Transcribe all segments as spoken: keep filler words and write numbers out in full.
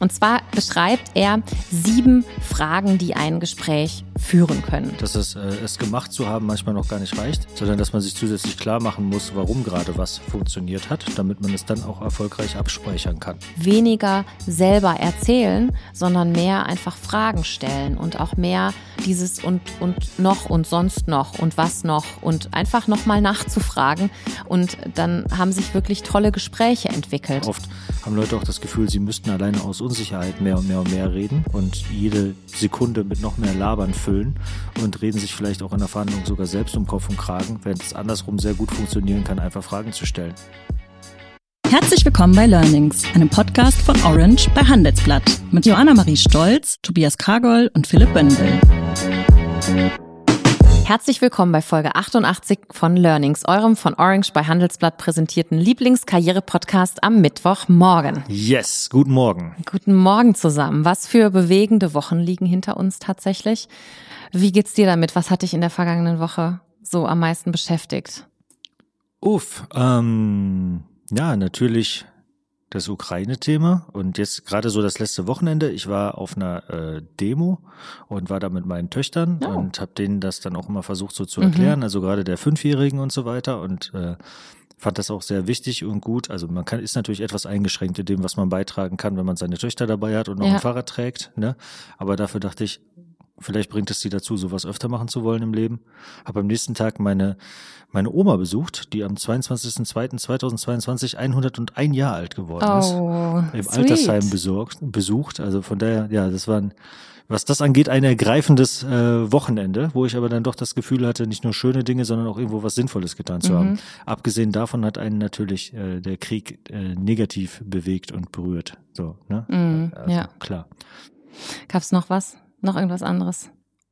Und zwar beschreibt er sieben Fragen, die ein Gespräch führen können. Dass es, äh, es gemacht zu haben manchmal noch gar nicht reicht, sondern dass man sich zusätzlich klar machen muss, warum gerade was funktioniert hat, damit man es dann auch erfolgreich abspeichern kann. Weniger selber erzählen, sondern mehr einfach Fragen stellen und auch mehr dieses und, und noch und sonst noch und was noch und einfach nochmal nachzufragen. Und dann haben sich wirklich tolle Gespräche entwickelt. Oft haben Leute auch das Gefühl, sie müssten alleine aus Unsicherheit mehr und mehr und mehr reden und jede Sekunde mit noch mehr Labern füllen und reden sich vielleicht auch in der Verhandlung sogar selbst um Kopf und Kragen, während es andersrum sehr gut funktionieren kann, einfach Fragen zu stellen. Herzlich willkommen bei Learnings, einem Podcast von Orange bei Handelsblatt mit Joanna Marie Stolz, Tobias Kargol und Philipp Bendel. Herzlich willkommen bei Folge achtundachtzig von Learnings, eurem von Orange bei Handelsblatt präsentierten Lieblingskarriere-Podcast am Mittwochmorgen. Yes, guten Morgen. Guten Morgen zusammen. Was für bewegende Wochen liegen hinter uns tatsächlich? Wie geht's dir damit? Was hat dich in der vergangenen Woche so am meisten beschäftigt? Uff, ähm, ja, natürlich das Ukraine-Thema und jetzt gerade so das letzte Wochenende. Ich war auf einer äh, Demo und war da mit meinen Töchtern oh. und habe denen das dann auch immer versucht so zu erklären, mhm. also gerade der Fünfjährigen und so weiter und äh, fand das auch sehr wichtig und gut. Also man kann ist natürlich etwas eingeschränkt in dem, was man beitragen kann, wenn man seine Töchter dabei hat und noch ja. ein Fahrrad trägt, ne? Aber dafür dachte ich, vielleicht bringt es sie dazu, sowas öfter machen zu wollen im Leben. Habe am nächsten Tag meine meine Oma besucht, die am zweiundzwanzigsten zweiten zweitausendzweiundzwanzig hunderteins Jahre alt geworden ist. Oh, Im sweet. Altersheim besorgt, besucht. Also von daher, ja, das war ein, was das angeht, ein ergreifendes äh, Wochenende, wo ich aber dann doch das Gefühl hatte, nicht nur schöne Dinge, sondern auch irgendwo was Sinnvolles getan zu mhm. haben. Abgesehen davon hat einen natürlich äh, der Krieg äh, negativ bewegt und berührt. So, ne? Mhm, also, ja. Klar. Gab's noch was? Noch irgendwas anderes?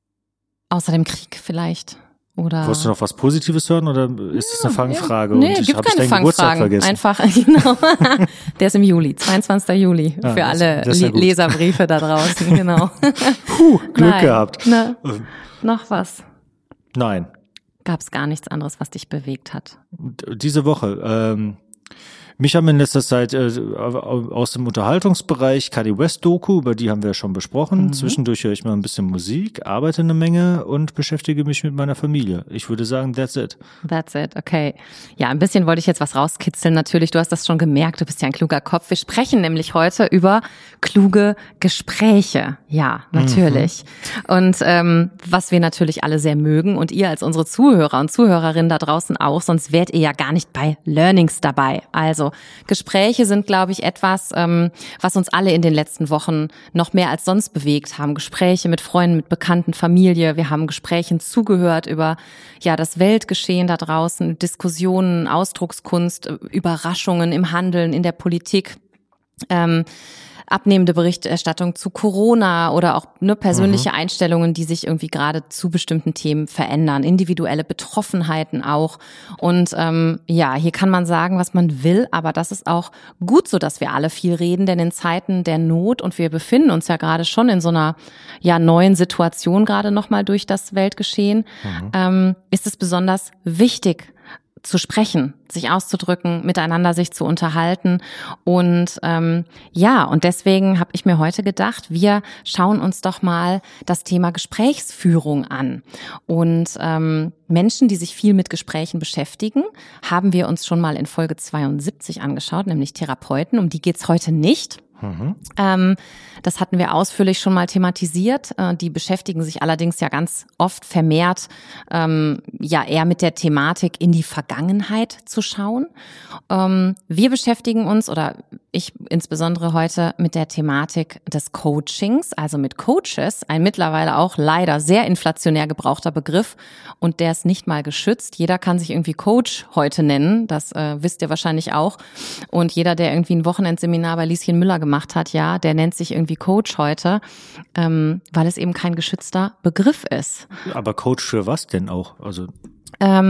Außer dem Krieg vielleicht? Oder? Wolltest du noch was Positives hören oder ist das eine Fangfrage? Nee, und ich gibt habe keine deinen Geburtstag Fangfragen. vergessen. Einfach, genau. Der ist im Juli, zweiundzwanzigsten Juli. Ah, für das, alle das ja Leserbriefe da draußen, genau. Puh, Glück Nein. gehabt. Na, noch was? Nein. Gab's gar nichts anderes, was dich bewegt hat? Diese Woche, ähm, mich haben in letzter Zeit äh, aus dem Unterhaltungsbereich Kanye West Doku, über die haben wir schon besprochen. Mhm. Zwischendurch höre ich mal ein bisschen Musik, arbeite eine Menge und beschäftige mich mit meiner Familie. Ich würde sagen, that's it. That's it, okay. Ja, ein bisschen wollte ich jetzt was rauskitzeln. Natürlich, du hast das schon gemerkt, du bist ja ein kluger Kopf. Wir sprechen nämlich heute über kluge Gespräche. Ja, natürlich. Mhm. Und ähm, was wir natürlich alle sehr mögen und ihr als unsere Zuhörer und Zuhörerinnen da draußen auch, sonst wärt ihr ja gar nicht bei Learnings dabei. Also Gespräche sind, glaube ich, etwas, ähm, was uns alle in den letzten Wochen noch mehr als sonst bewegt haben. Gespräche mit Freunden, mit Bekannten, Familie. Wir haben Gesprächen zugehört über ja das Weltgeschehen da draußen, Diskussionen, Ausdruckskunst, Überraschungen im Handeln, in der Politik. Ähm, abnehmende Berichterstattung zu Corona oder auch ne, persönliche mhm. Einstellungen, die sich irgendwie gerade zu bestimmten Themen verändern, individuelle Betroffenheiten auch. Und ähm, ja, hier kann man sagen, was man will, aber das ist auch gut so, dass wir alle viel reden, denn in Zeiten der Not, und wir befinden uns ja gerade schon in so einer ja neuen Situation, gerade nochmal durch das Weltgeschehen, mhm. ähm, ist es besonders wichtig, zu sprechen, sich auszudrücken, miteinander sich zu unterhalten und ähm, ja, und deswegen habe ich mir heute gedacht, wir schauen uns doch mal das Thema Gesprächsführung an und ähm, Menschen, die sich viel mit Gesprächen beschäftigen, haben wir uns schon mal in Folge zweiundsiebzig angeschaut, nämlich Therapeuten, um die geht's heute nicht. Mhm. Ähm, das hatten wir ausführlich schon mal thematisiert. Äh, die beschäftigen sich allerdings ja ganz oft vermehrt ähm, ja eher mit der Thematik, in die Vergangenheit zu schauen. Ähm, wir beschäftigen uns, oder ich insbesondere heute, mit der Thematik des Coachings, also mit Coaches, ein mittlerweile auch leider sehr inflationär gebrauchter Begriff und der ist nicht mal geschützt. Jeder kann sich irgendwie Coach heute nennen, das äh, wisst ihr wahrscheinlich auch. Und jeder, der irgendwie ein Wochenendseminar bei Lieschen Müller gemacht hat, ja, der nennt sich irgendwie Coach heute, ähm, weil es eben kein geschützter Begriff ist. Aber Coach für was denn auch? Also ähm,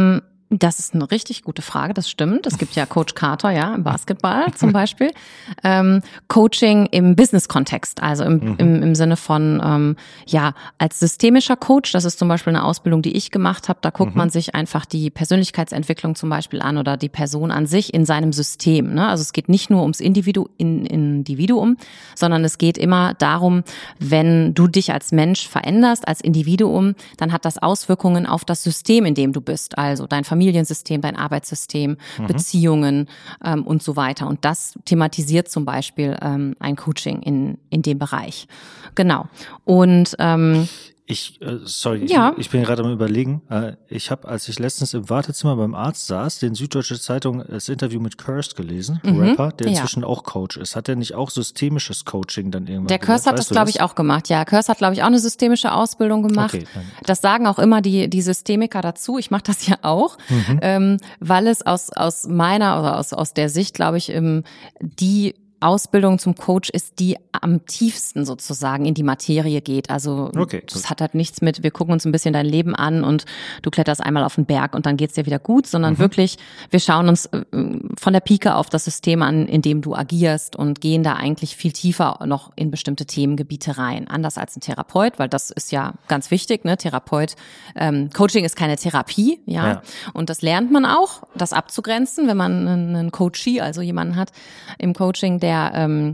Das ist eine richtig gute Frage, das stimmt. Es gibt ja Coach Carter, ja, im Basketball zum Beispiel. Ähm, Coaching im Business-Kontext, also im, mhm. im, im Sinne von, ähm, ja, als systemischer Coach, das ist zum Beispiel eine Ausbildung, die ich gemacht habe, da guckt mhm. man sich einfach die Persönlichkeitsentwicklung zum Beispiel an oder die Person an sich in seinem System. Ne? Also es geht nicht nur ums Individu- in, Individuum, sondern es geht immer darum, wenn du dich als Mensch veränderst, als Individuum, dann hat das Auswirkungen auf das System, in dem du bist, also dein Familiensystem, dein Arbeitssystem, mhm. Beziehungen ähm, und so weiter. Und das thematisiert zum Beispiel ähm, ein Coaching in in dem Bereich. Genau. Und ähm, Ich, äh, sorry, ja. ich, ich bin gerade am Überlegen. Äh, ich habe, als ich letztens im Wartezimmer beim Arzt saß, den Süddeutsche Zeitung das Interview mit Kurst gelesen, mhm. Rapper, der inzwischen ja. auch Coach ist. Hat der nicht auch systemisches Coaching dann irgendwann Der Kurst hat das, glaube ich, auch gemacht. Ja, Kurst hat, glaube ich, auch eine systemische Ausbildung gemacht. Okay, das sagen auch immer die die Systemiker dazu. Ich mache das ja auch, mhm. ähm, weil es aus aus meiner oder aus aus der Sicht, glaube ich, ähm, die Ausbildung zum Coach ist, die am tiefsten sozusagen in die Materie geht. Also okay, das hat halt nichts mit, wir gucken uns ein bisschen dein Leben an und du kletterst einmal auf den Berg und dann geht's dir wieder gut, sondern mhm. wirklich, wir schauen uns von der Pike auf das System an, in dem du agierst und gehen da eigentlich viel tiefer noch in bestimmte Themengebiete rein. Anders als ein Therapeut, weil das ist ja ganz wichtig, ne? Therapeut, ähm, Coaching ist keine Therapie, ja? ja. Und das lernt man auch, das abzugrenzen, wenn man einen Coachee, also jemanden hat im Coaching, der der, ähm,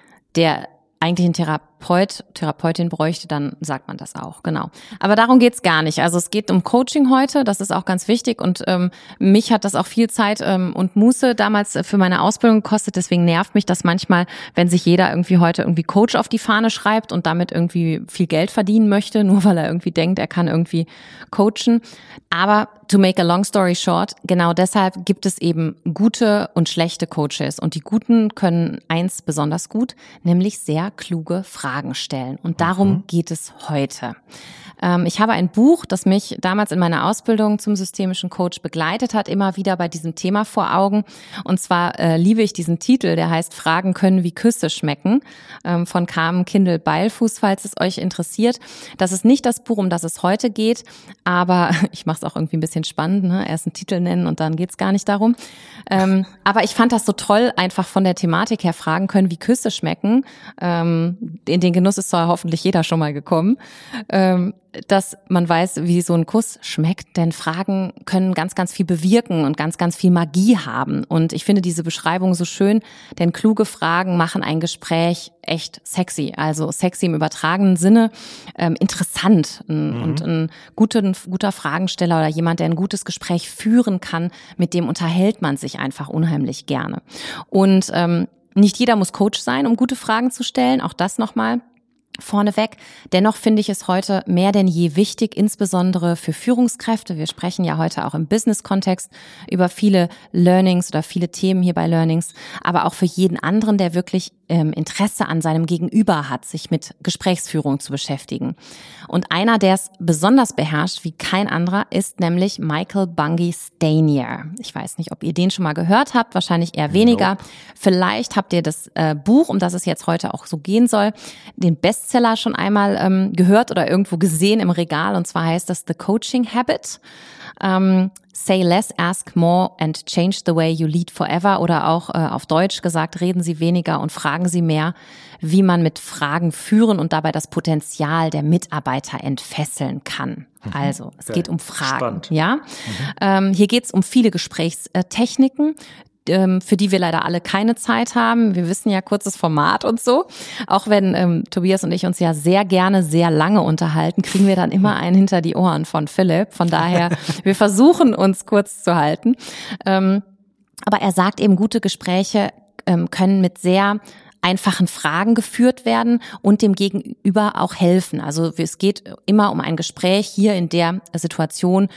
der eigentlich einen Therapeut, Therapeutin bräuchte, dann sagt man das auch, genau. Aber darum geht's gar nicht. Also es geht um Coaching heute, das ist auch ganz wichtig und ähm, mich hat das auch viel Zeit ähm, und Muße damals für meine Ausbildung gekostet, deswegen nervt mich das manchmal, wenn sich jeder irgendwie heute irgendwie Coach auf die Fahne schreibt und damit irgendwie viel Geld verdienen möchte, nur weil er irgendwie denkt, er kann irgendwie coachen. Aber to make a long story short, genau deshalb gibt es eben gute und schlechte Coaches und die Guten können eins besonders gut, nämlich sehr kluge Fragen stellen und darum mhm. geht es heute. Ähm, ich habe ein Buch, das mich damals in meiner Ausbildung zum systemischen Coach begleitet hat, immer wieder bei diesem Thema vor Augen und zwar äh, liebe ich diesen Titel, der heißt Fragen können wie Küsse schmecken, ähm, von Carmen Kindel-Beilfuß, falls es euch interessiert. Das ist nicht das Buch, um das es heute geht, aber ich mache es auch irgendwie ein bisschen spannend, ne? Erst einen Titel nennen und dann geht's gar nicht darum. Ähm, aber ich fand das so toll, einfach von der Thematik her Fragen können wie Küsse schmecken. Ähm, in den Genuss ist zwar hoffentlich jeder schon mal gekommen, ähm, dass man weiß, wie so ein Kuss schmeckt, denn Fragen können ganz, ganz viel bewirken und ganz, ganz viel Magie haben. Und ich finde diese Beschreibung so schön, denn kluge Fragen machen ein Gespräch echt sexy, also sexy im übertragenen Sinne, ähm, interessant mhm. und ein guter, ein guter Fragensteller oder jemand, der ein gutes Gespräch führen kann, mit dem unterhält man sich einfach unheimlich gerne. Und ähm, nicht jeder muss Coach sein, um gute Fragen zu stellen, auch das nochmal vorneweg. Dennoch finde ich es heute mehr denn je wichtig, insbesondere für Führungskräfte. Wir sprechen ja heute auch im Business-Kontext über viele Learnings oder viele Themen hier bei Learnings, aber auch für jeden anderen, der wirklich ähm, Interesse an seinem Gegenüber hat, sich mit Gesprächsführung zu beschäftigen. Und einer, der es besonders beherrscht wie kein anderer, ist nämlich Michael Bungay Stanier. Ich weiß nicht, ob ihr den schon mal gehört habt, wahrscheinlich eher weniger. Nope. Vielleicht habt ihr das äh, Buch, um das es jetzt heute auch so gehen soll, den Bestseller schon einmal ähm, gehört oder irgendwo gesehen im Regal. Und zwar heißt das The Coaching Habit. Ähm, Say less, ask more and change the way you lead forever. Oder auch äh, auf Deutsch gesagt, reden Sie weniger und fragen Sie mehr, wie man mit Fragen führen und dabei das Potenzial der Mitarbeiter entfesseln kann. Also, es okay. geht um Fragen. Spannend. Ja, mhm. ähm, hier geht es um viele Gesprächstechniken, für die wir leider alle keine Zeit haben. Wir wissen ja, kurzes Format und so. Auch wenn ähm, Tobias und ich uns ja sehr gerne sehr lange unterhalten, kriegen wir dann immer einen hinter die Ohren von Philipp. Von daher, wir versuchen uns kurz zu halten. Ähm, aber er sagt eben, gute Gespräche ähm, können mit sehr einfachen Fragen geführt werden und dem Gegenüber auch helfen. Also es geht immer um ein Gespräch hier in der Situation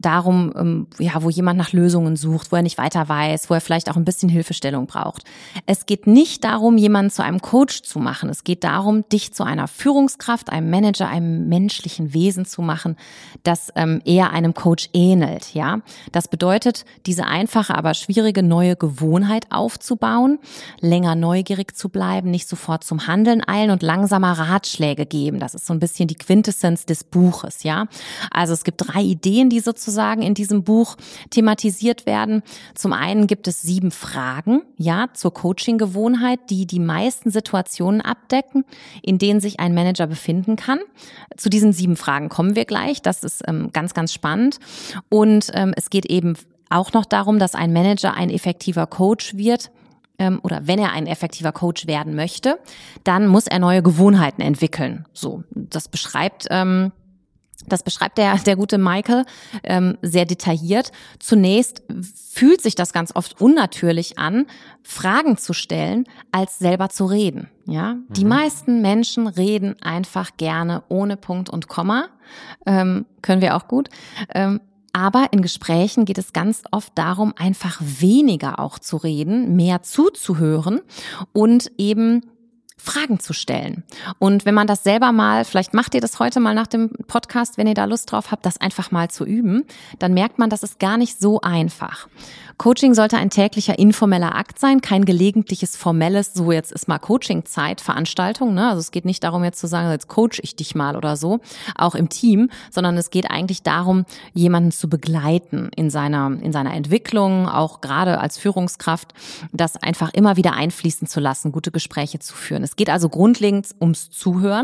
darum, ja, wo jemand nach Lösungen sucht, wo er nicht weiter weiß, wo er vielleicht auch ein bisschen Hilfestellung braucht. Es geht nicht darum, jemanden zu einem Coach zu machen. Es geht darum, dich zu einer Führungskraft, einem Manager, einem menschlichen Wesen zu machen, das ähm, eher einem Coach ähnelt. Ja, das bedeutet, diese einfache, aber schwierige neue Gewohnheit aufzubauen, länger neugierig zu bleiben, bleiben, nicht sofort zum Handeln eilen und langsamer Ratschläge geben. Das ist so ein bisschen die Quintessenz des Buches, ja. Also es gibt drei Ideen, die sozusagen in diesem Buch thematisiert werden. Zum einen gibt es sieben Fragen, ja, zur Coaching-Gewohnheit, die die meisten Situationen abdecken, in denen sich ein Manager befinden kann. Zu diesen sieben Fragen kommen wir gleich. Das ist ähm, ganz, ganz spannend. Und ähm, es geht eben auch noch darum, dass ein Manager ein effektiver Coach wird, ähm, oder wenn er ein effektiver Coach werden möchte, dann muss er neue Gewohnheiten entwickeln. So, das beschreibt ähm, Das beschreibt der, der gute Michael ähm, sehr detailliert. Zunächst fühlt sich das ganz oft unnatürlich an, Fragen zu stellen, als selber zu reden. Ja, mhm. Die meisten Menschen reden einfach gerne ohne Punkt und Komma. Ähm, können wir auch gut. Ähm, aber in Gesprächen geht es ganz oft darum, einfach weniger auch zu reden, mehr zuzuhören und eben Fragen zu stellen. Und wenn man das selber mal, vielleicht macht ihr das heute mal nach dem Podcast, wenn ihr da Lust drauf habt, das einfach mal zu üben, dann merkt man, das ist gar nicht so einfach. Coaching sollte ein täglicher informeller Akt sein, kein gelegentliches formelles, so jetzt ist mal Coaching-Zeit, Veranstaltung, ne? Also es geht nicht darum jetzt zu sagen, jetzt coach ich dich mal oder so, auch im Team, sondern es geht eigentlich darum, jemanden zu begleiten in seiner, in seiner Entwicklung, auch gerade als Führungskraft, das einfach immer wieder einfließen zu lassen, gute Gespräche zu führen. Es geht also grundlegend ums Zuhören.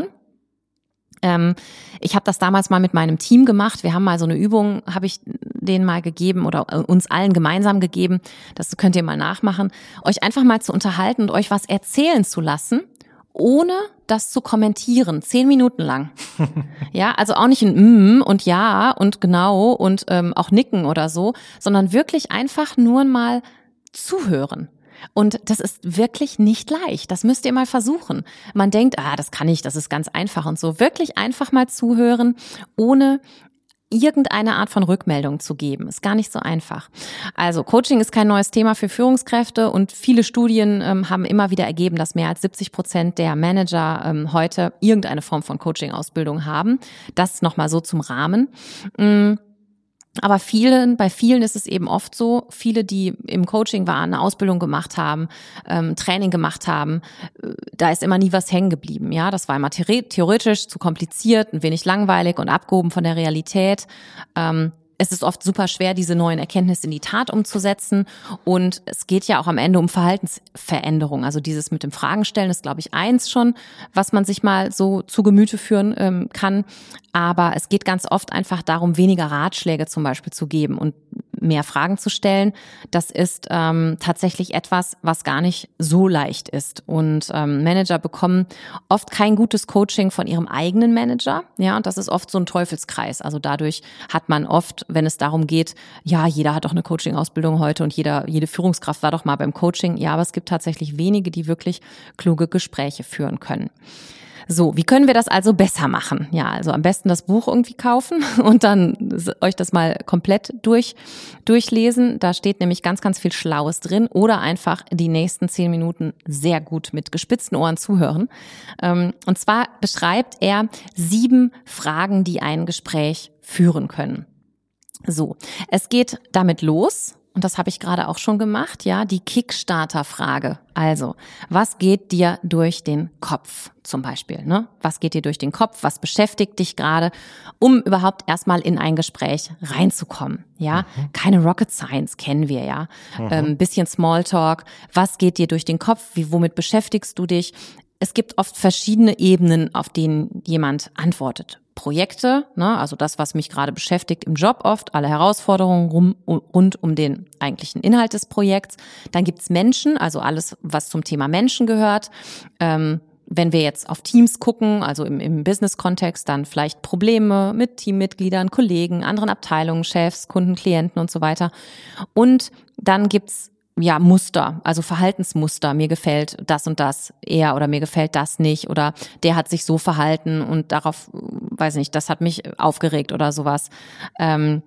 Ähm, ich habe das damals mal mit meinem Team gemacht. Wir haben mal so eine Übung, habe ich denen mal gegeben oder uns allen gemeinsam gegeben. Das könnt ihr mal nachmachen. Euch einfach mal zu unterhalten und euch was erzählen zu lassen, ohne das zu kommentieren. Zehn Minuten lang. Ja, also auch nicht ein Mm und Ja und genau und ähm, auch nicken oder so, sondern wirklich einfach nur mal zuhören. Und das ist wirklich nicht leicht. Das müsst ihr mal versuchen. Man denkt, ah, das kann ich, das ist ganz einfach und so. Wirklich einfach mal zuhören, ohne irgendeine Art von Rückmeldung zu geben. Ist gar nicht so einfach. Also Coaching ist kein neues Thema für Führungskräfte und viele Studien ähm, haben immer wieder ergeben, dass mehr als siebzig Prozent der Manager ähm, heute irgendeine Form von Coaching-Ausbildung haben. Das nochmal so zum Rahmen. Mhm. Aber vielen, bei vielen ist es eben oft so, viele, die im Coaching waren, eine Ausbildung gemacht haben, ähm, Training gemacht haben, äh, da ist immer nie was hängen geblieben. Ja, das war immer theoretisch zu kompliziert, ein wenig langweilig und abgehoben von der Realität. Ähm, Es ist oft super schwer, diese neuen Erkenntnisse in die Tat umzusetzen. Und es geht ja auch am Ende um Verhaltensveränderung. Also dieses mit dem Fragen stellen ist, glaube ich, eins schon, was man sich mal so zu Gemüte führen ähm, kann. Aber es geht ganz oft einfach darum, weniger Ratschläge zum Beispiel zu geben und mehr Fragen zu stellen. Das ist ähm, tatsächlich etwas, was gar nicht so leicht ist. Und ähm, Manager bekommen oft kein gutes Coaching von ihrem eigenen Manager. Ja, und das ist oft so ein Teufelskreis. Also dadurch hat man oft, wenn es darum geht, ja, jeder hat doch eine Coaching-Ausbildung heute und jeder, jede Führungskraft war doch mal beim Coaching. Ja, aber es gibt tatsächlich wenige, die wirklich kluge Gespräche führen können. So, wie können wir das also besser machen? Ja, also am besten das Buch irgendwie kaufen und dann euch das mal komplett durch, durchlesen. Da steht nämlich ganz, ganz viel Schlaues drin oder einfach die nächsten zehn Minuten sehr gut mit gespitzten Ohren zuhören. Und zwar beschreibt er sieben Fragen, die ein Gespräch führen können. So, es geht damit los. Und das habe ich gerade auch schon gemacht, ja, die Kickstarter-Frage. Also, was geht dir durch den Kopf zum Beispiel, ne? Was geht dir durch den Kopf? Was beschäftigt dich gerade, um überhaupt erstmal in ein Gespräch reinzukommen, ja? Mhm. Keine Rocket Science kennen wir, ja. Mhm. Ähm, bisschen Smalltalk. Was geht dir durch den Kopf? Wie, womit beschäftigst du dich? Es gibt oft verschiedene Ebenen, auf denen jemand antwortet. Projekte, ne, also das, was mich gerade beschäftigt im Job oft, alle Herausforderungen rum, rund um den eigentlichen Inhalt des Projekts. Dann gibt's Menschen, also alles, was zum Thema Menschen gehört. Ähm, wenn wir jetzt auf Teams gucken, also im, im Business-Kontext, dann vielleicht Probleme mit Teammitgliedern, Kollegen, anderen Abteilungen, Chefs, Kunden, Klienten und so weiter. Und dann gibt's ja, Muster, also Verhaltensmuster. Mir gefällt das und das eher oder mir gefällt das nicht oder der hat sich so verhalten und darauf, weiß nicht, das hat mich aufgeregt oder sowas. Ähm,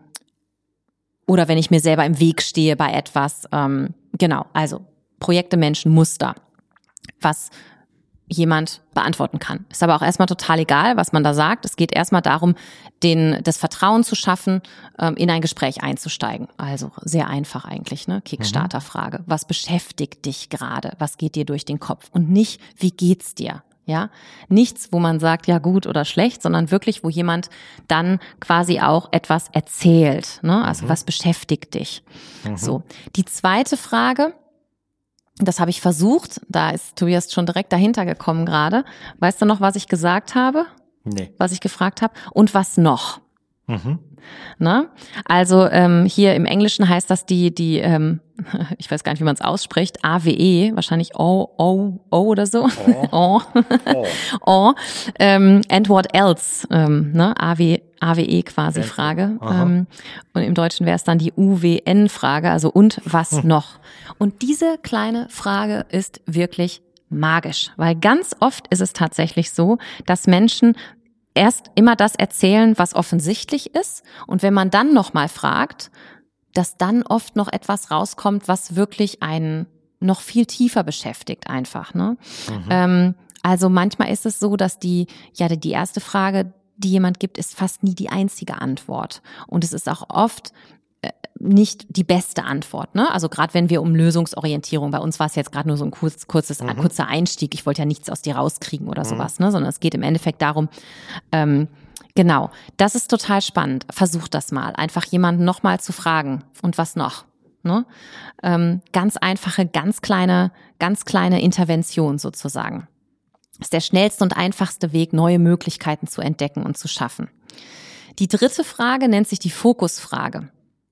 oder wenn ich mir selber im Weg stehe bei etwas. Ähm, genau, also Projekte, Menschen, Muster. Was jemand beantworten kann. Ist aber auch erstmal total egal, was man da sagt. Es geht erstmal darum, den, das Vertrauen zu schaffen, ähm, in ein Gespräch einzusteigen. Also sehr einfach eigentlich, ne? Kickstarter-Frage. Was beschäftigt dich gerade? Was geht dir durch den Kopf? Und nicht, wie geht's dir? Ja, nichts, wo man sagt, ja gut oder schlecht, sondern wirklich, wo jemand dann quasi auch etwas erzählt, ne? Also mhm. was beschäftigt dich? Mhm. So. Die zweite Frage, das habe ich versucht, da ist Tobias schon direkt dahinter gekommen gerade. Weißt du noch, was ich gesagt habe? Nee. Was ich gefragt habe? Und was noch? Mhm. Na? Also ähm, hier im Englischen heißt das die, die ähm, ich weiß gar nicht, wie man es ausspricht, A W E, wahrscheinlich O, O, O oder so. Oh. O. Oh. Oh. Ähm, and what else? Ähm, ne? A W, A W E quasi Frage. Ähm, und im Deutschen wäre es dann die U W N-Frage, also und was hm. noch? Und diese kleine Frage ist wirklich magisch, weil ganz oft ist es tatsächlich so, dass Menschen erst immer das erzählen, was offensichtlich ist. Und wenn man dann nochmal fragt, dass dann oft noch etwas rauskommt, was wirklich einen noch viel tiefer beschäftigt einfach, ne? Mhm. Ähm, also manchmal ist es so, dass die, ja, die erste Frage, die jemand gibt, ist fast nie die einzige Antwort. Und es ist auch oft nicht die beste Antwort, ne? Also gerade wenn wir um Lösungsorientierung, bei uns war es jetzt gerade nur so ein kurz, kurzes, mhm. kurzer Einstieg, ich wollte ja nichts aus dir rauskriegen oder mhm. sowas, ne? Sondern es geht im Endeffekt darum, ähm, genau, das ist total spannend. Versucht das mal, einfach jemanden nochmal zu fragen. Und was noch? Ne? Ähm, ganz einfache, ganz kleine, ganz kleine Intervention sozusagen. Das ist der schnellste und einfachste Weg, neue Möglichkeiten zu entdecken und zu schaffen. Die dritte Frage nennt sich die Fokusfrage.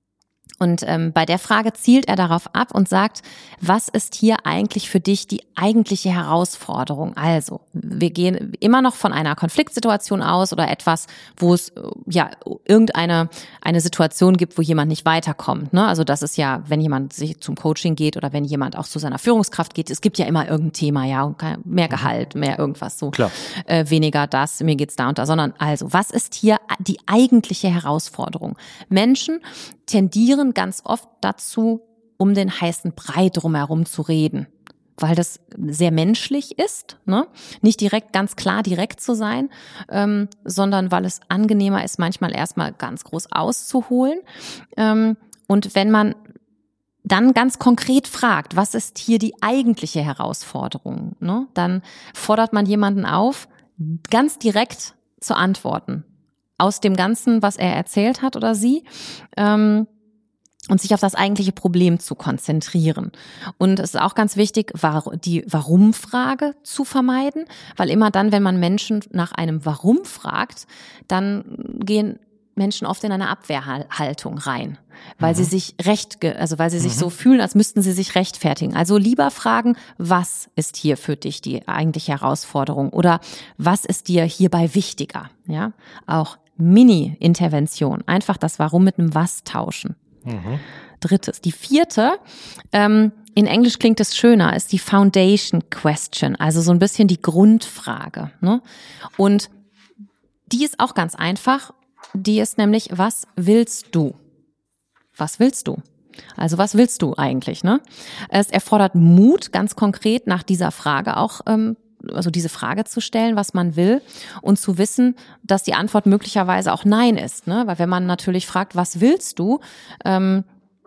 Und ähm, bei der Frage zielt er darauf ab und sagt, was ist hier eigentlich für dich die eigentliche Herausforderung? Also, wir gehen immer noch von einer Konfliktsituation aus oder etwas, wo es ja irgendeine eine Situation gibt, wo jemand nicht weiterkommt. Ne? Also das ist ja, wenn jemand sich zum Coaching geht oder wenn jemand auch zu seiner Führungskraft geht, es gibt ja immer irgendein Thema, ja, mehr Gehalt, mehr irgendwas so, Klar. Äh, weniger das, mir geht's da und da, sondern also, was ist hier die eigentliche Herausforderung? Menschen tendieren ganz oft dazu, um den heißen Brei drumherum zu reden, weil das sehr menschlich ist, ne? Nicht direkt, ganz klar direkt zu sein, ähm, sondern weil es angenehmer ist, manchmal erstmal ganz groß auszuholen. Ähm, und wenn man dann ganz konkret fragt, was ist hier die eigentliche Herausforderung, ne? Dann fordert man jemanden auf, ganz direkt zu antworten. Aus dem Ganzen, was er erzählt hat oder sie, ähm, und sich auf das eigentliche Problem zu konzentrieren. Und es ist auch ganz wichtig, die Warum-Frage zu vermeiden, weil immer dann, wenn man Menschen nach einem Warum fragt, dann gehen Menschen oft in eine Abwehrhaltung rein, weil mhm. sie sich recht, also weil sie sich mhm. so fühlen, als müssten sie sich rechtfertigen. Also lieber fragen, was ist hier für dich die eigentliche Herausforderung oder was ist dir hierbei wichtiger? Ja, auch Mini-Intervention, einfach das Warum mit einem Was tauschen. Mhm. Drittes. Die vierte, ähm, in Englisch klingt es schöner, ist die Foundation Question, also so ein bisschen die Grundfrage, ne? Und die ist auch ganz einfach. Die ist nämlich, was willst du? Was willst du? Also was willst du eigentlich, ne? Es erfordert Mut, ganz konkret nach dieser Frage auch, ähm, also diese Frage zu stellen, was man will und zu wissen, dass die Antwort möglicherweise auch Nein ist, ne? Weil wenn man natürlich fragt, was willst du, ähm,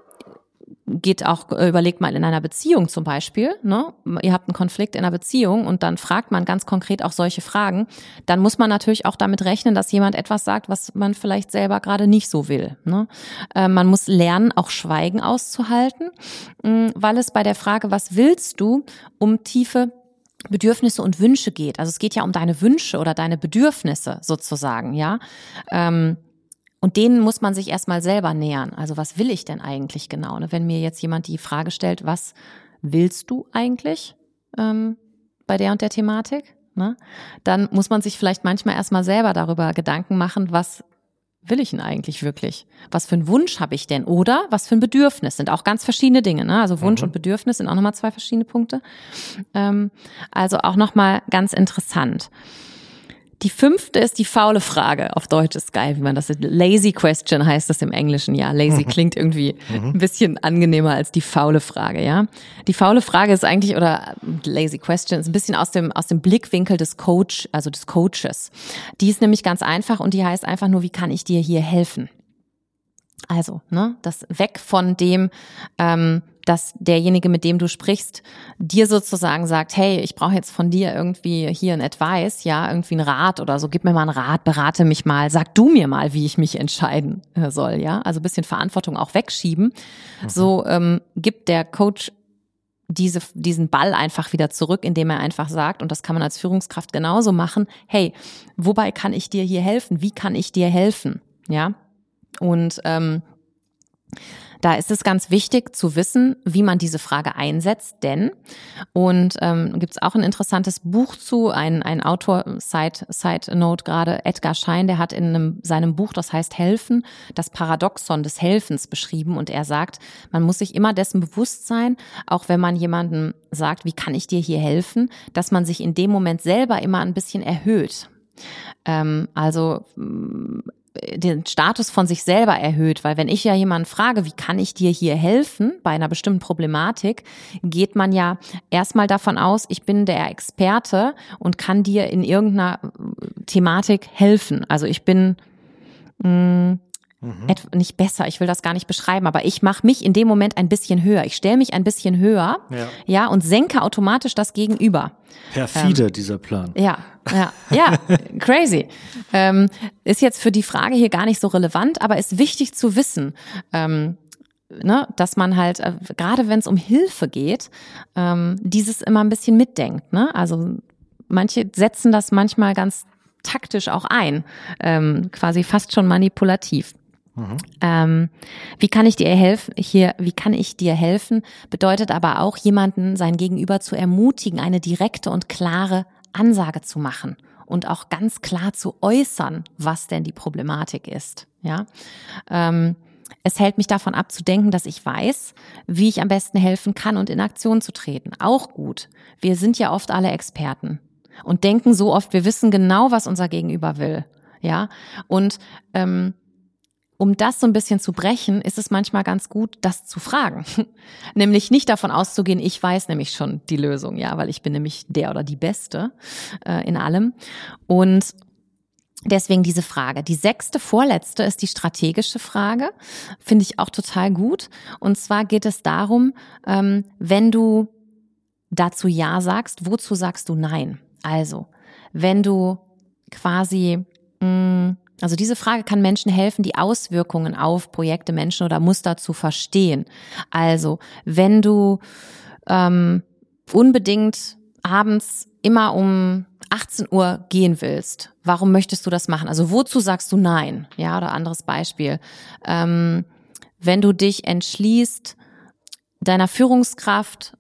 geht auch, überlegt mal in einer Beziehung zum Beispiel, ne? Ihr habt einen Konflikt in einer Beziehung und dann fragt man ganz konkret auch solche Fragen, dann muss man natürlich auch damit rechnen, dass jemand etwas sagt, was man vielleicht selber gerade nicht so will, ne? Äh, man muss lernen, auch Schweigen auszuhalten, mh, weil es bei der Frage, was willst du, um tiefe Bedürfnisse und Wünsche geht. Also es geht ja um deine Wünsche oder deine Bedürfnisse sozusagen, ja. Ähm, und denen muss man sich erstmal selber nähern. Also was will ich denn eigentlich genau? Ne? Wenn mir jetzt jemand die Frage stellt, was willst du eigentlich ähm, bei der und der Thematik? Ne? Dann muss man sich vielleicht manchmal erstmal selber darüber Gedanken machen, was will ich denn eigentlich wirklich? Was für einen Wunsch habe ich denn? Oder was für ein Bedürfnis? Sind auch ganz verschiedene Dinge, ne? Also Wunsch mhm. und Bedürfnis sind auch nochmal zwei verschiedene Punkte. Ähm, also auch nochmal ganz interessant. Die fünfte ist die faule Frage. Auf Deutsch ist geil, wie man das nennt. Lazy question heißt das im Englischen, ja. Lazy klingt irgendwie ein bisschen angenehmer als die faule Frage, ja. Die faule Frage ist eigentlich, oder lazy question ist ein bisschen aus dem, aus dem Blickwinkel des Coach, also des Coaches. Die ist nämlich ganz einfach und die heißt einfach nur, wie kann ich dir hier helfen? Also, ne, das weg von dem, ähm, dass derjenige, mit dem du sprichst, dir sozusagen sagt, hey, ich brauche jetzt von dir irgendwie hier ein Advice, ja, irgendwie einen Rat oder so, gib mir mal einen Rat, berate mich mal, sag du mir mal, wie ich mich entscheiden soll, ja, also ein bisschen Verantwortung auch wegschieben. Mhm. So ähm, gibt der Coach diese, diesen Ball einfach wieder zurück, indem er einfach sagt, und das kann man als Führungskraft genauso machen, hey, wobei kann ich dir hier helfen? Wie kann ich dir helfen? Ja, und ähm, da ist es ganz wichtig zu wissen, wie man diese Frage einsetzt, denn, und ähm, gibt es auch ein interessantes Buch zu, ein, ein Autor, Side, Side Note gerade, Edgar Schein, der hat in einem, seinem Buch, das heißt Helfen, das Paradoxon des Helfens beschrieben und er sagt, man muss sich immer dessen bewusst sein, auch wenn man jemandem sagt, wie kann ich dir hier helfen, dass man sich in dem Moment selber immer ein bisschen erhöht. Ähm, also den Status von sich selber erhöht, weil wenn ich ja jemanden frage, wie kann ich dir hier helfen bei einer bestimmten Problematik, geht man ja erstmal davon aus, ich bin der Experte und kann dir in irgendeiner Thematik helfen. Also ich bin mh, mhm. et- nicht besser, ich will das gar nicht beschreiben, aber ich mache mich in dem Moment ein bisschen höher. Ich stelle mich ein bisschen höher, ja, ja und senke automatisch das Gegenüber. Perfide, ähm, dieser Plan. Ja, ja, ja, crazy. Ähm, ist jetzt für die Frage hier gar nicht so relevant, aber ist wichtig zu wissen, ähm, ne, dass man halt, äh, gerade wenn es um Hilfe geht, ähm, dieses immer ein bisschen mitdenkt. Ne? Also manche setzen das manchmal ganz taktisch auch ein, ähm, quasi fast schon manipulativ. Mhm. Ähm, wie kann ich dir helfen? Hier, wie kann ich dir helfen? Bedeutet aber auch, jemanden, sein Gegenüber zu ermutigen, eine direkte und klare Ansage zu machen und auch ganz klar zu äußern, was denn die Problematik ist. Ja, ähm, es hält mich davon ab, zu denken, dass ich weiß, wie ich am besten helfen kann und in Aktion zu treten. Auch gut. Wir sind ja oft alle Experten und denken so oft, wir wissen genau, was unser Gegenüber will. Ja, und ähm, um das so ein bisschen zu brechen, ist es manchmal ganz gut, das zu fragen. Nämlich nicht davon auszugehen, ich weiß nämlich schon die Lösung, ja, weil ich bin nämlich der oder die Beste äh, in allem. Und deswegen diese Frage. Die sechste, vorletzte ist die strategische Frage. Finde ich auch total gut. Und zwar geht es darum, ähm, wenn du dazu Ja sagst, wozu sagst du Nein? Also, wenn du quasi mh, Also diese Frage kann Menschen helfen, die Auswirkungen auf Projekte, Menschen oder Muster zu verstehen. Also wenn du ähm, unbedingt abends immer um achtzehn Uhr gehen willst, warum möchtest du das machen? Also wozu sagst du Nein? Ja, oder anderes Beispiel. Ähm, wenn du dich entschließt, deiner Führungskraft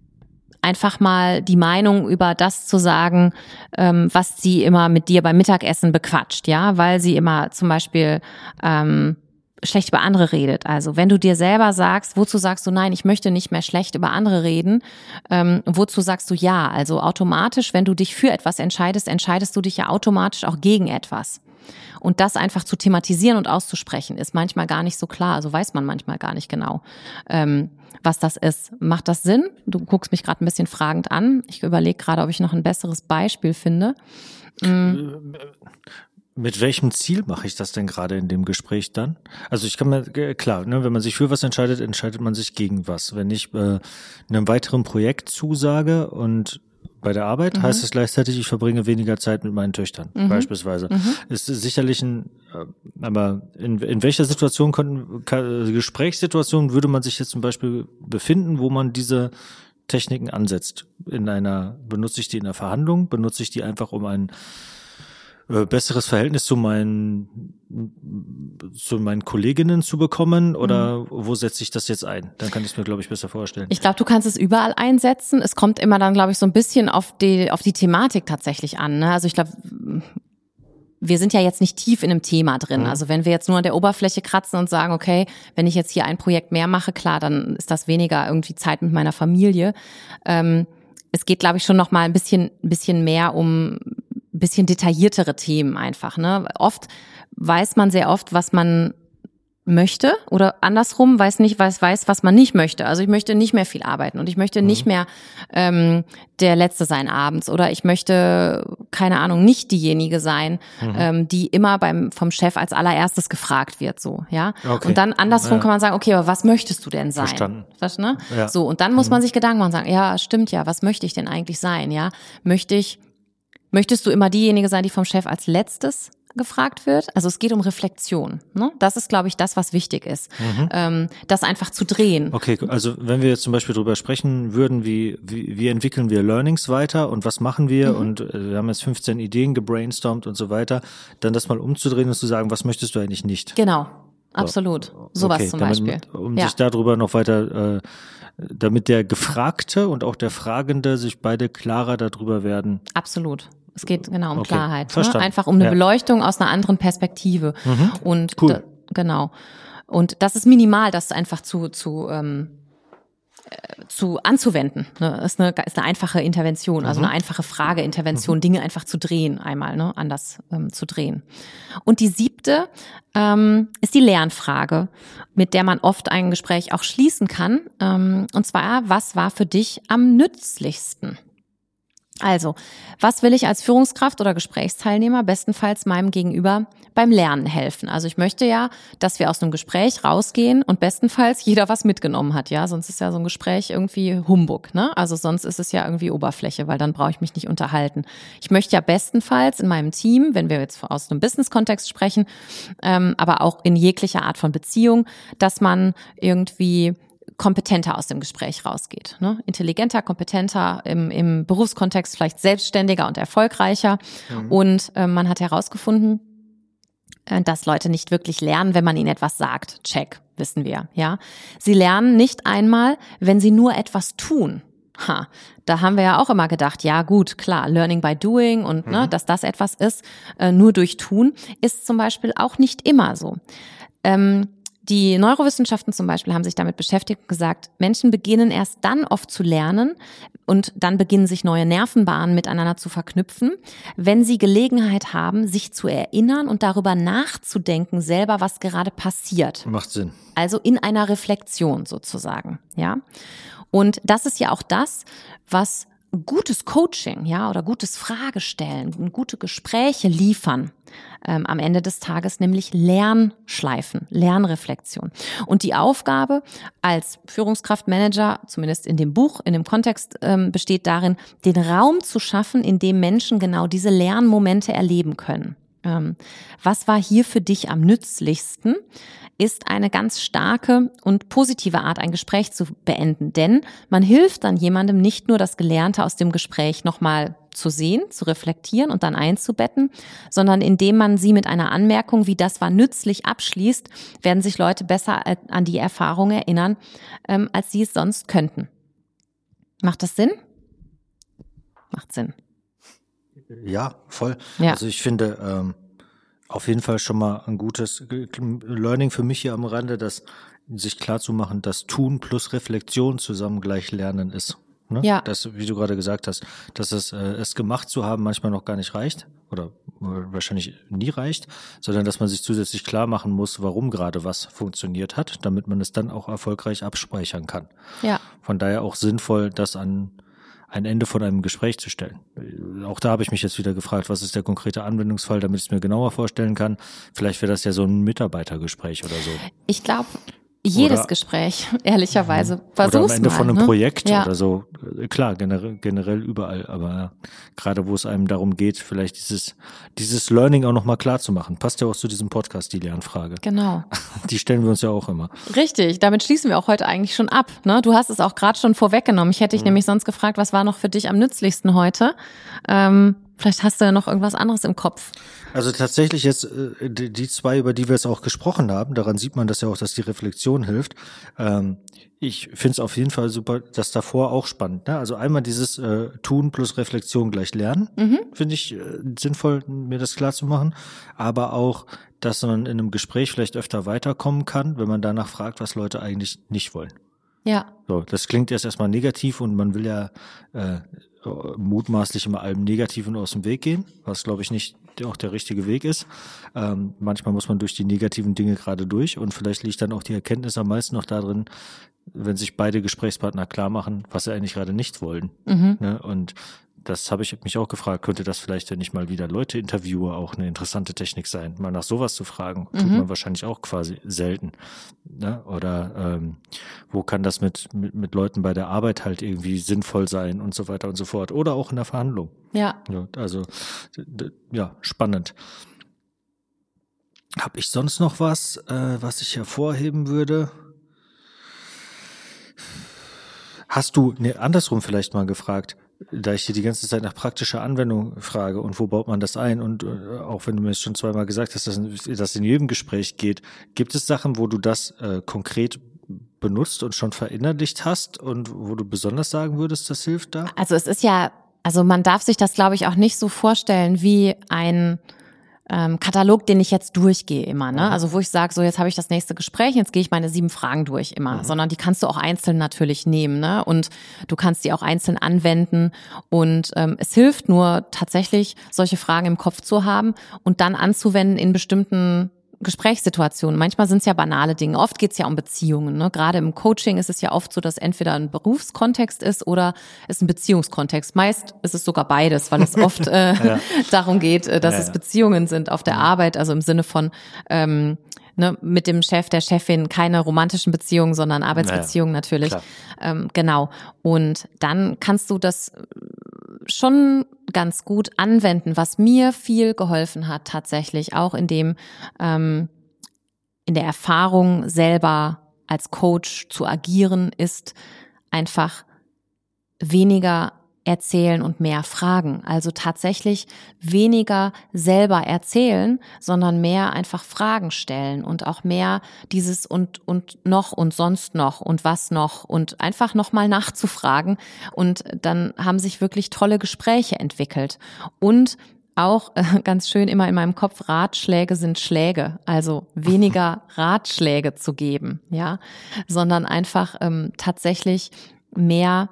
einfach mal die Meinung über das zu sagen, ähm, was sie immer mit dir beim Mittagessen bequatscht, ja, weil sie immer zum Beispiel ähm, schlecht über andere redet. Also wenn du dir selber sagst, wozu sagst du nein, ich möchte nicht mehr schlecht über andere reden, ähm, wozu sagst du ja? Also automatisch, wenn du dich für etwas entscheidest, entscheidest du dich ja automatisch auch gegen etwas. Und das einfach zu thematisieren und auszusprechen, ist manchmal gar nicht so klar. Also weiß man manchmal gar nicht genau, ähm, was das ist. Macht das Sinn? Du guckst mich gerade ein bisschen fragend an. Ich überlege gerade, ob ich noch ein besseres Beispiel finde. Mhm. Mit welchem Ziel mache ich das denn gerade in dem Gespräch dann? Also ich kann mir, klar, ne, wenn man sich für was entscheidet, entscheidet man sich gegen was. Wenn ich äh, einem weiteren Projekt zusage und bei der Arbeit mhm. heißt es gleichzeitig, ich verbringe weniger Zeit mit meinen Töchtern, mhm. beispielsweise. Mhm. Ist sicherlich ein, aber in, in welcher Situation könnten, Gesprächssituation würde man sich jetzt zum Beispiel befinden, wo man diese Techniken ansetzt? In einer, benutze ich die in einer Verhandlung? Benutze ich die einfach, um ein äh, besseres Verhältnis zu meinen, zu meinen Kolleginnen zu bekommen? Oder mhm. wo setze ich das jetzt ein? Dann kann ich es mir, glaube ich, besser vorstellen. Ich glaube, du kannst es überall einsetzen. Es kommt immer dann, glaube ich, so ein bisschen auf die, auf die Thematik tatsächlich an. Ne? Also ich glaube, wir sind ja jetzt nicht tief in einem Thema drin. Mhm. Also wenn wir jetzt nur an der Oberfläche kratzen und sagen, okay, wenn ich jetzt hier ein Projekt mehr mache, klar, dann ist das weniger irgendwie Zeit mit meiner Familie. Ähm, es geht, glaube ich, schon noch mal ein bisschen, ein bisschen mehr um bisschen detailliertere Themen einfach, ne? Oft weiß man sehr oft, was man möchte oder andersrum weiß nicht, weiß, weiß, was man nicht möchte. Also ich möchte nicht mehr viel arbeiten und ich möchte mhm. nicht mehr ähm, der Letzte sein abends oder ich möchte, keine Ahnung, nicht diejenige sein, mhm. ähm, die immer beim vom Chef als allererstes gefragt wird, so, ja. Okay. Und dann andersrum ja. kann man sagen, okay, aber was möchtest du denn sein? Verstanden. Was, ne? Ja. So, und dann muss mhm. man sich Gedanken machen und sagen, ja, stimmt ja, was möchte ich denn eigentlich sein, ja? Möchte ich, möchtest du immer diejenige sein, die vom Chef als letztes gefragt wird? Also es geht um Reflexion. Ne? Das ist, glaube ich, das, was wichtig ist, mhm. ähm, das einfach zu drehen. Okay, also wenn wir jetzt zum Beispiel drüber sprechen würden, wie, wie, wie entwickeln wir Learnings weiter und was machen wir mhm. und äh, wir haben jetzt fünfzehn Ideen gebrainstormt und so weiter, dann das mal umzudrehen und zu sagen, was möchtest du eigentlich nicht? Genau, absolut. So. Sowas okay, zum damit, Beispiel. Um ja. sich darüber noch weiter, äh, damit der Gefragte und auch der Fragende sich beide klarer darüber werden. Absolut. Es geht genau um okay, Klarheit. Ne? Einfach um eine ja. Beleuchtung aus einer anderen Perspektive. Mhm. Und cool. da, genau. Und das ist minimal, das einfach zu zu ähm, äh, zu anzuwenden. Ne? Ist eine ist eine einfache Intervention, also mhm. eine einfache Frageintervention, mhm. Dinge einfach zu drehen, einmal ne, anders ähm, zu drehen. Und die siebte ähm, ist die Lernfrage, mit der man oft ein Gespräch auch schließen kann. Ähm, und zwar, was war für dich am nützlichsten? Also, was will ich als Führungskraft oder Gesprächsteilnehmer bestenfalls meinem Gegenüber beim Lernen helfen? Also ich möchte ja, dass wir aus einem Gespräch rausgehen und bestenfalls jeder was mitgenommen hat, ja? Sonst ist ja so ein Gespräch irgendwie Humbug, ne? Also sonst ist es ja irgendwie Oberfläche, weil dann brauche ich mich nicht unterhalten. Ich möchte ja bestenfalls in meinem Team, wenn wir jetzt aus einem Business-Kontext sprechen, ähm, aber auch in jeglicher Art von Beziehung, dass man irgendwie kompetenter aus dem Gespräch rausgeht. Ne? Intelligenter, kompetenter, im, im Berufskontext vielleicht selbstständiger und erfolgreicher. Mhm. Und äh, man hat herausgefunden, äh, dass Leute nicht wirklich lernen, wenn man ihnen etwas sagt. Check, wissen wir. Ja, sie lernen nicht einmal, wenn sie nur etwas tun. Ha, da haben wir ja auch immer gedacht, ja gut, klar, Learning by Doing und mhm. ne, dass das etwas ist, äh, nur durch Tun, ist zum Beispiel auch nicht immer so. Ähm, Die Neurowissenschaften zum Beispiel haben sich damit beschäftigt und gesagt, Menschen beginnen erst dann oft zu lernen und dann beginnen sich neue Nervenbahnen miteinander zu verknüpfen, wenn sie Gelegenheit haben, sich zu erinnern und darüber nachzudenken selber, was gerade passiert. Macht Sinn. Also in einer Reflexion sozusagen, ja. Und das ist ja auch das, was gutes Coaching, ja, oder gutes Fragestellen, gute Gespräche liefern ähm, am Ende des Tages, nämlich Lernschleifen, Lernreflexion. Und die Aufgabe als Führungskraft, Manager, zumindest in dem Buch, in dem Kontext, ähm, besteht darin, den Raum zu schaffen, in dem Menschen genau diese Lernmomente erleben können. Ähm, was war hier für dich am nützlichsten? Ist eine ganz starke und positive Art, ein Gespräch zu beenden. Denn man hilft dann jemandem nicht nur, das Gelernte aus dem Gespräch nochmal zu sehen, zu reflektieren und dann einzubetten, sondern indem man sie mit einer Anmerkung, wie das war nützlich, abschließt, werden sich Leute besser an die Erfahrung erinnern, ähm, als sie es sonst könnten. Macht das Sinn? Macht Sinn. Ja, voll. Ja. Also ich finde, ähm, auf jeden Fall schon mal ein gutes Learning für mich hier am Rande, dass sich klar zu machen, dass Tun plus Reflexion zusammen gleich Lernen ist. Ne? Ja. Das, wie du gerade gesagt hast, dass es, äh, es gemacht zu haben manchmal noch gar nicht reicht oder wahrscheinlich nie reicht, sondern dass man sich zusätzlich klar machen muss, warum gerade was funktioniert hat, damit man es dann auch erfolgreich abspeichern kann. Ja. Von daher auch sinnvoll, das an ein Ende von einem Gespräch zu stellen. Auch da habe ich mich jetzt wieder gefragt, was ist der konkrete Anwendungsfall, damit ich es mir genauer vorstellen kann. Vielleicht wäre das ja so ein Mitarbeitergespräch oder so. Ich glaube, jedes oder, Gespräch, ehrlicherweise. Versuch's oder am Ende mal, von einem ne? Projekt ja. oder so. Klar, generell, generell überall. Aber gerade wo es einem darum geht, vielleicht dieses, dieses Learning auch nochmal klar zu machen. Passt ja auch zu diesem Podcast, die Lernfrage. Genau. Die stellen wir uns ja auch immer. Richtig, damit schließen wir auch heute eigentlich schon ab. Ne? Du hast es auch gerade schon vorweggenommen. Ich hätte dich mhm. nämlich sonst gefragt, was war noch für dich am nützlichsten heute? Ähm, vielleicht hast du ja noch irgendwas anderes im Kopf. Also tatsächlich jetzt äh, die, die zwei, über die wir jetzt auch gesprochen haben, daran sieht man das ja auch, dass die Reflexion hilft. Ähm, ich finde es auf jeden Fall super, das davor auch spannend. Ne? Also einmal dieses äh, Tun plus Reflexion gleich Lernen, mhm. finde ich äh, sinnvoll, mir das klar zu machen. Aber auch, dass man in einem Gespräch vielleicht öfter weiterkommen kann, wenn man danach fragt, was Leute eigentlich nicht wollen. Ja. So, das klingt erst erstmal negativ und man will ja äh, mutmaßlich immer allem Negativen aus dem Weg gehen, was glaube ich nicht auch der richtige Weg ist. Ähm, manchmal muss man durch die negativen Dinge gerade durch und vielleicht liegt dann auch die Erkenntnis am meisten noch darin, wenn sich beide Gesprächspartner klar machen, was sie eigentlich gerade nicht wollen. Mhm. Ne? Und das habe ich mich auch gefragt, könnte das vielleicht, wenn ich mal wieder Leute interviewe, auch eine interessante Technik sein, mal nach sowas zu fragen. Mhm. Tut man wahrscheinlich auch quasi selten. Ne? Oder ähm, wo kann das mit, mit mit Leuten bei der Arbeit halt irgendwie sinnvoll sein und so weiter und so fort. Oder auch in der Verhandlung. Ja. Ja, also, d- ja, spannend. Habe ich sonst noch was, äh, was ich hervorheben würde? Hast du, ne, andersrum vielleicht mal gefragt, da ich dir die ganze Zeit nach praktischer Anwendung frage und wo baut man das ein und äh, auch wenn du mir es schon zweimal gesagt hast, dass das in jedem Gespräch geht, gibt es Sachen, wo du das äh, konkret benutzt und schon verinnerlicht hast und wo du besonders sagen würdest, das hilft da? Also es ist ja, also man darf sich das, glaube ich, auch nicht so vorstellen wie ein ähm, Katalog, den ich jetzt durchgehe immer, ne? Also wo ich sage, so jetzt habe ich das nächste Gespräch, jetzt gehe ich meine sieben Fragen durch immer, mhm. sondern die kannst du auch einzeln natürlich nehmen, ne? Und du kannst die auch einzeln anwenden und ähm, es hilft nur tatsächlich, solche Fragen im Kopf zu haben und dann anzuwenden in bestimmten Gesprächssituationen. Manchmal sind es ja banale Dinge. Oft geht es ja um Beziehungen. Ne? Gerade im Coaching ist es ja oft so, dass entweder ein Berufskontext ist oder es ein Beziehungskontext. Meist ist es sogar beides, weil es oft äh, ja. darum geht, dass ja, es Beziehungen sind auf der ja. Arbeit, also im Sinne von ähm, ne, mit dem Chef, der Chefin, keine romantischen Beziehungen, sondern Arbeitsbeziehungen naja, natürlich. Ähm, genau. Und dann kannst du das schon ganz gut anwenden, was mir viel geholfen hat tatsächlich, auch in dem ähm, in der Erfahrung selber als Coach zu agieren, ist einfach weniger erzählen und mehr fragen. Also tatsächlich weniger selber erzählen, sondern mehr einfach Fragen stellen und auch mehr dieses und und noch und sonst noch und was noch und einfach nochmal nachzufragen. Und dann haben sich wirklich tolle Gespräche entwickelt. Und auch äh, ganz schön immer in meinem Kopf, Ratschläge sind Schläge, also weniger Ratschläge zu geben, ja, sondern einfach ähm, tatsächlich mehr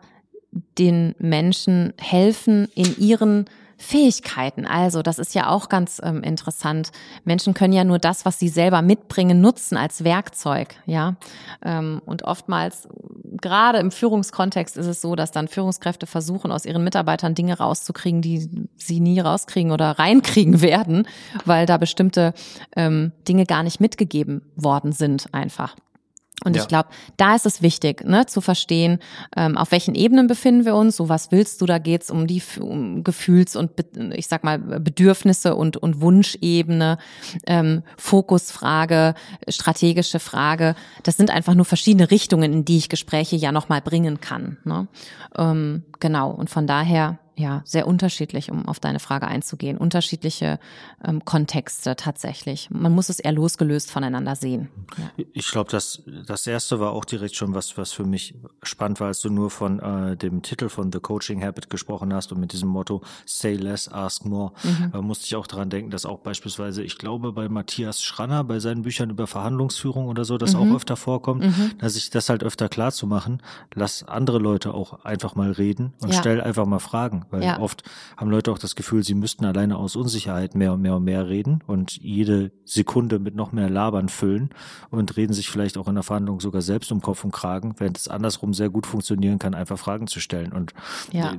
den Menschen helfen in ihren Fähigkeiten. Also das ist ja auch ganz ähm, interessant. Menschen können ja nur das, was sie selber mitbringen, nutzen als Werkzeug, ja. Ähm, und oftmals, gerade im Führungskontext, ist es so, dass dann Führungskräfte versuchen, aus ihren Mitarbeitern Dinge rauszukriegen, die sie nie rauskriegen oder reinkriegen werden, weil da bestimmte ähm, Dinge gar nicht mitgegeben worden sind einfach. Und ja. ich glaube, da ist es wichtig, ne, zu verstehen, ähm, auf welchen Ebenen befinden wir uns, so was willst du, da geht's um die um Gefühls- und ich sag mal Bedürfnisse und und Wunschebene, ähm, Fokusfrage, strategische Frage. Das sind einfach nur verschiedene Richtungen, in die ich Gespräche ja nochmal bringen kann, ne? Ähm, genau, und von daher ja, sehr unterschiedlich, um auf deine Frage einzugehen. Unterschiedliche ähm, Kontexte tatsächlich. Man muss es eher losgelöst voneinander sehen. Ja. Ich glaube, das das erste war auch direkt schon was, was für mich spannend war, als du nur von äh, dem Titel von The Coaching Habit gesprochen hast und mit diesem Motto Say less, ask more, mhm. äh, musste ich auch daran denken, dass auch beispielsweise, ich glaube, bei Matthias Schranner, bei seinen Büchern über Verhandlungsführung oder so, das mhm. auch öfter vorkommt, mhm. dass ich das halt öfter klar zu machen, lass andere Leute auch einfach mal reden und ja. stell einfach mal Fragen. Weil ja. oft haben Leute auch das Gefühl, sie müssten alleine aus Unsicherheit mehr und mehr und mehr reden und jede Sekunde mit noch mehr Labern füllen und reden sich vielleicht auch in der Verhandlung sogar selbst um Kopf und Kragen, während es andersrum sehr gut funktionieren kann, einfach Fragen zu stellen und ja.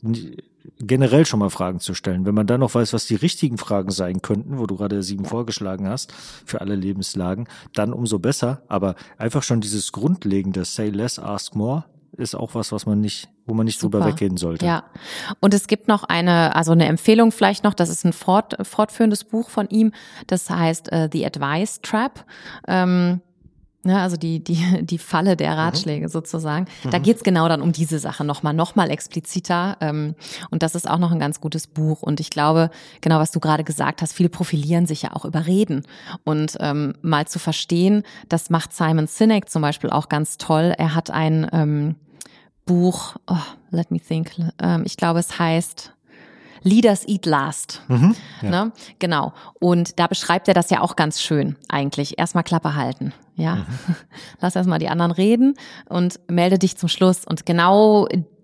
generell schon mal Fragen zu stellen. Wenn man dann noch weiß, was die richtigen Fragen sein könnten, wo du gerade sieben ja. vorgeschlagen hast, für alle Lebenslagen, dann umso besser. Aber einfach schon dieses grundlegende Say less, ask more ist auch was, was man nicht, wo man nicht Super. drüber weggehen sollte. Ja. Und es gibt noch eine, also eine Empfehlung vielleicht noch, das ist ein fort, fortführendes Buch von ihm, das heißt uh, The Advice Trap. Ähm, ne, also die, die, die Falle der Ratschläge mhm. sozusagen. Da mhm. geht's genau dann um diese Sache nochmal, nochmal expliziter. Ähm, und das ist auch noch ein ganz gutes Buch. Und ich glaube, genau was du gerade gesagt hast, viele profilieren sich ja auch über Reden. Und ähm, mal zu verstehen, das macht Simon Sinek zum Beispiel auch ganz toll. Er hat ein ähm, Buch, oh, let me think, ähm, ich glaube, es heißt Leaders Eat Last. Mhm, ja. Ne? Genau. Und da beschreibt er das ja auch ganz schön eigentlich. Erstmal Klappe halten. Ja. Mhm. Lass erstmal die anderen reden und melde dich zum Schluss. Und genau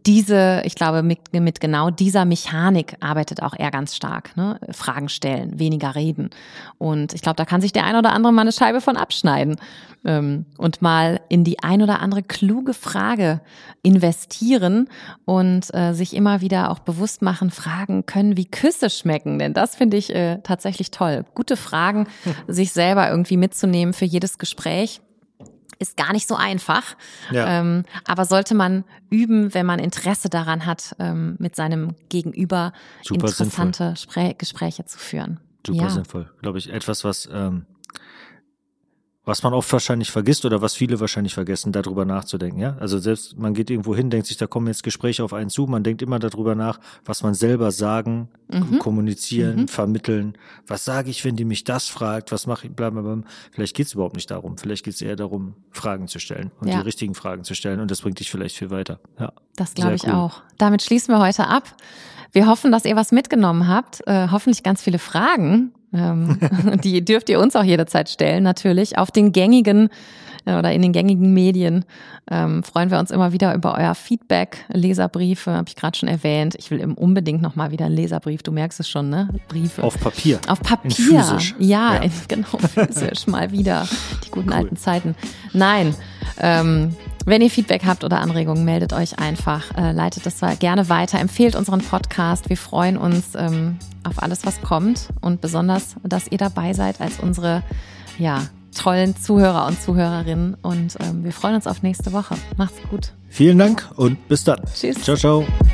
diese, ich glaube, mit, mit genau dieser Mechanik arbeitet auch er ganz stark. Ne? Fragen stellen, weniger reden. Und ich glaube, da kann sich der ein oder andere mal eine Scheibe von abschneiden ähm, und mal in die ein oder andere kluge Frage investieren und äh, sich immer wieder auch bewusst machen, Fragen können wie Küsse schmecken. Denn das finde ich äh, tatsächlich toll. Gute Fragen, sich selber irgendwie mitzunehmen für jedes Gespräch. Ist gar nicht so einfach, ja. ähm, aber sollte man üben, wenn man Interesse daran hat, ähm, mit seinem Gegenüber Super interessante Spre- Gespräche zu führen. Super ja. sinnvoll, glaube ich. Etwas, was ähm, was man oft wahrscheinlich vergisst oder was viele wahrscheinlich vergessen, darüber nachzudenken. Ja, also selbst man geht irgendwo hin, denkt sich, da kommen jetzt Gespräche auf einen zu. Man denkt immer darüber nach, was man selber sagen, mhm. kommunizieren, mhm. vermitteln. Was sage ich, wenn die mich das fragt? Was mache ich? Blablabla. Vielleicht geht es überhaupt nicht darum. Vielleicht geht es eher darum, Fragen zu stellen und ja. die richtigen Fragen zu stellen. Und das bringt dich vielleicht viel weiter. Ja, das glaube ich cool. auch. Damit schließen wir heute ab. Wir hoffen, dass ihr was mitgenommen habt. Äh, hoffentlich ganz viele Fragen. Ähm, die dürft ihr uns auch jederzeit stellen, natürlich. Auf den gängigen äh, oder in den gängigen Medien ähm, freuen wir uns immer wieder über euer Feedback. Leserbriefe, habe ich gerade schon erwähnt. Ich will eben unbedingt nochmal wieder einen Leserbrief. Du merkst es schon, ne? Briefe. Auf Papier. Auf Papier. In physisch. Ja, ja. In, genau, physisch. Mal wieder. Die guten cool. alten Zeiten. Nein, ähm, wenn ihr Feedback habt oder Anregungen, meldet euch einfach, äh, leitet das gerne weiter, empfehlt unseren Podcast. Wir freuen uns ähm, auf alles, was kommt und besonders, dass ihr dabei seid als unsere ja, tollen Zuhörer und Zuhörerinnen und ähm, wir freuen uns auf nächste Woche. Macht's gut. Vielen Dank und bis dann. Tschüss. Ciao, ciao.